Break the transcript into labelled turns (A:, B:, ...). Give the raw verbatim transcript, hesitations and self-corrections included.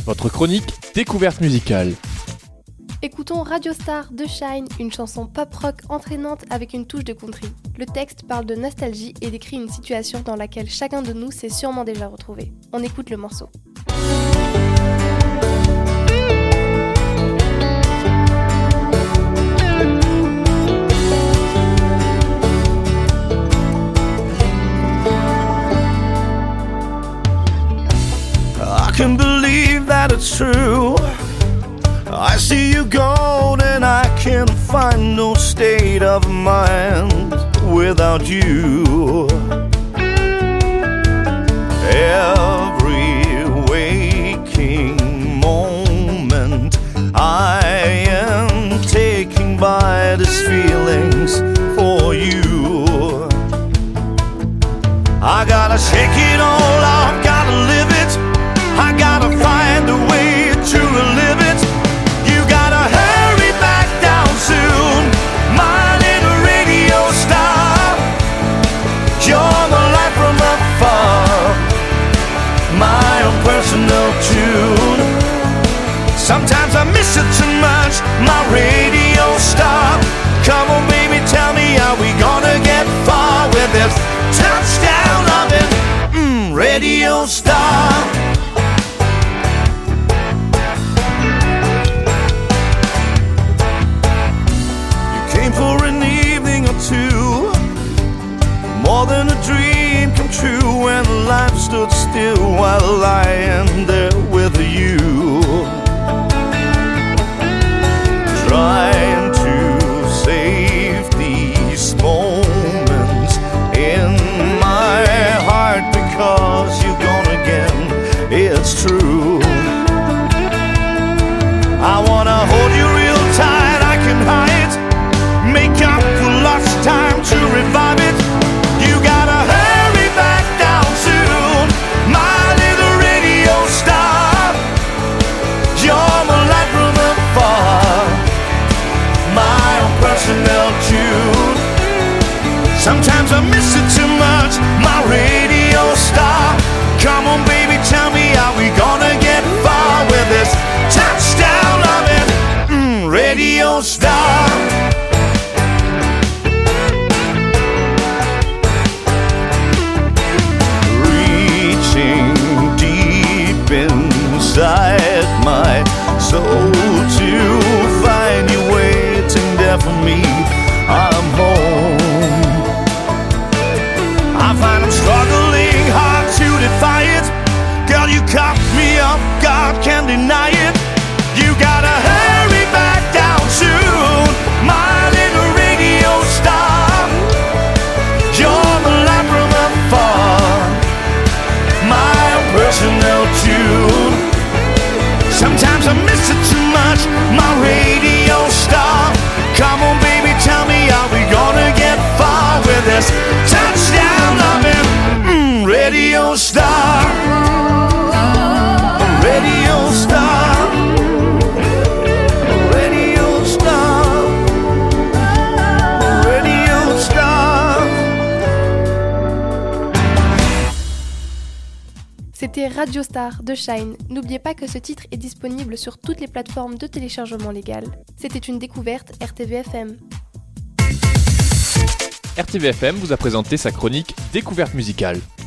A: votre chronique découverte musicale.
B: Écoutons Radio Star de Shine, une chanson pop-rock entraînante avec une touche de country. Le texte parle de nostalgie et décrit une situation dans laquelle chacun de nous s'est sûrement déjà retrouvé. On écoute le morceau.
C: I can believe that it's true. I see you gone and I can't find no state of mind without you. Every waking moment I am taken by these feelings for you. I gotta shake it all off, gotta live it. I gotta find a way to relive it. You gotta hurry back down soon, my little radio star. You're the light from afar, my own personal tune. Sometimes I miss it too much, my radio star. Come on baby, tell me, are we gonna get far with this touchdown loving mm, radio star? For an evening or two, more than a dream come true, when life stood still while I am there with you, trying to save these moments in my heart, because you're gone again, it's true. I wanna hold you real tight, I can hide, make up for lost time to revive it. You gotta hurry back down soon, my little radio star. You're my light from afar, my own personal tune. Sometimes I miss it too much, my radio star. Come on baby, tell me, are we gonna get far with this touchdown loving mm, radio star? Inside my soul to find you waiting there for me. I'm home. I find I'm struggling hard to defy it. Girl, you caught me off guard, can't deny it. You gotta hurry back down soon, my little radio star. You're the light from afar, my own personal tune. Sometimes I miss it too much, my radio star. Come on baby, tell me, are we gonna get far with this touchdown loving mm, radio star? Radio star, radio star, radio star.
B: C'était Radio Star de Shine. N'oubliez pas que ce titre est disponible sur toutes les plateformes de téléchargement légal. C'était une découverte R T V F M.
A: R T V F M vous a présenté sa chronique découverte musicale.